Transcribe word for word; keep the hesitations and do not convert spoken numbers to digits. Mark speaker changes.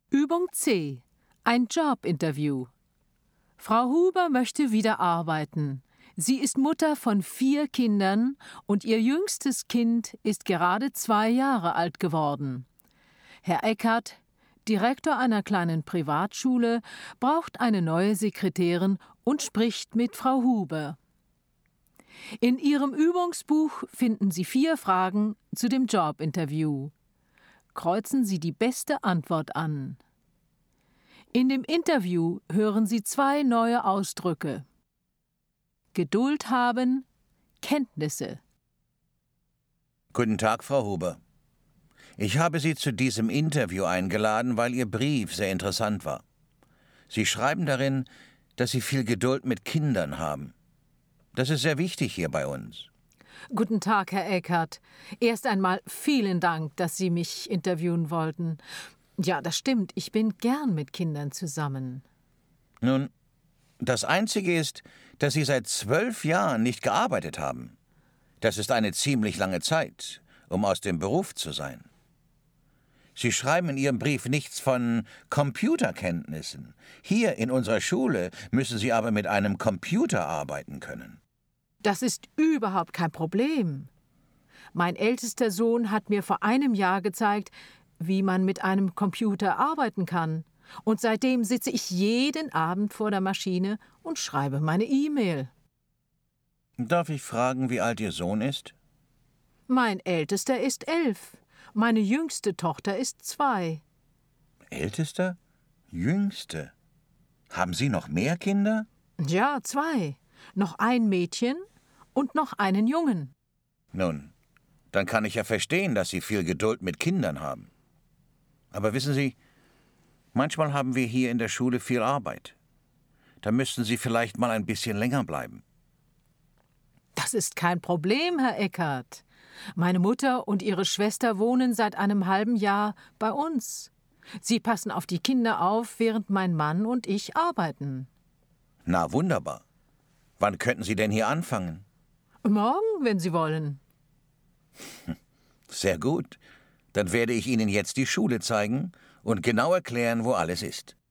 Speaker 1: Übung C. Ein Jobinterview. Frau Huber möchte wieder arbeiten. Sie ist Mutter von vier Kindern und ihr jüngstes Kind ist gerade zwei Jahre alt geworden. Herr Eckert, Direktor einer kleinen Privatschule, braucht eine neue Sekretärin und spricht mit Frau Huber. In Ihrem Übungsbuch finden Sie vier Fragen zu dem Jobinterview. Kreuzen Sie die beste Antwort an. In dem Interview hören Sie zwei neue Ausdrücke. Geduld haben, Kenntnisse.
Speaker 2: Guten Tag, Frau Huber. Ich habe Sie zu diesem Interview eingeladen, weil Ihr Brief sehr interessant war. Sie schreiben darin, dass Sie viel Geduld mit Kindern haben. Das ist sehr wichtig hier bei uns.
Speaker 1: Guten Tag, Herr Eckert. Erst einmal vielen Dank, dass Sie mich interviewen wollten. Ja, das stimmt, ich bin gern mit Kindern zusammen.
Speaker 2: Nun, das Einzige ist, dass Sie seit zwölf Jahren nicht gearbeitet haben. Das ist eine ziemlich lange Zeit, um aus dem Beruf zu sein. Sie schreiben in Ihrem Brief nichts von Computerkenntnissen. Hier in unserer Schule müssen Sie aber mit einem Computer arbeiten können.
Speaker 1: Das ist überhaupt kein Problem. Mein ältester Sohn hat mir vor einem Jahr gezeigt, wie man mit einem Computer arbeiten kann. Und seitdem sitze ich jeden Abend vor der Maschine und schreibe meine E-Mail.
Speaker 2: Darf ich fragen, wie alt Ihr Sohn ist?
Speaker 1: Mein ältester ist elf. Meine jüngste Tochter ist zwei.
Speaker 2: Ältester? Jüngste? Haben Sie noch mehr Kinder?
Speaker 1: Ja, zwei. Noch ein Mädchen und noch einen Jungen.
Speaker 2: Nun, dann kann ich ja verstehen, dass Sie viel Geduld mit Kindern haben. Aber wissen Sie, manchmal haben wir hier in der Schule viel Arbeit. Da müssten Sie vielleicht mal ein bisschen länger bleiben.
Speaker 1: Das ist kein Problem, Herr Eckert. Meine Mutter und ihre Schwester wohnen seit einem halben Jahr bei uns. Sie passen auf die Kinder auf, während mein Mann und ich arbeiten.
Speaker 2: Na, wunderbar. Wann könnten Sie denn hier anfangen?
Speaker 1: Morgen, wenn Sie wollen.
Speaker 2: Sehr gut. Dann werde ich Ihnen jetzt die Schule zeigen und genau erklären, wo alles ist.